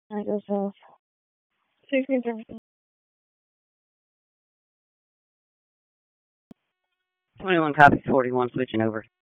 I goes off. 16 services. 21 copy 41, switching over.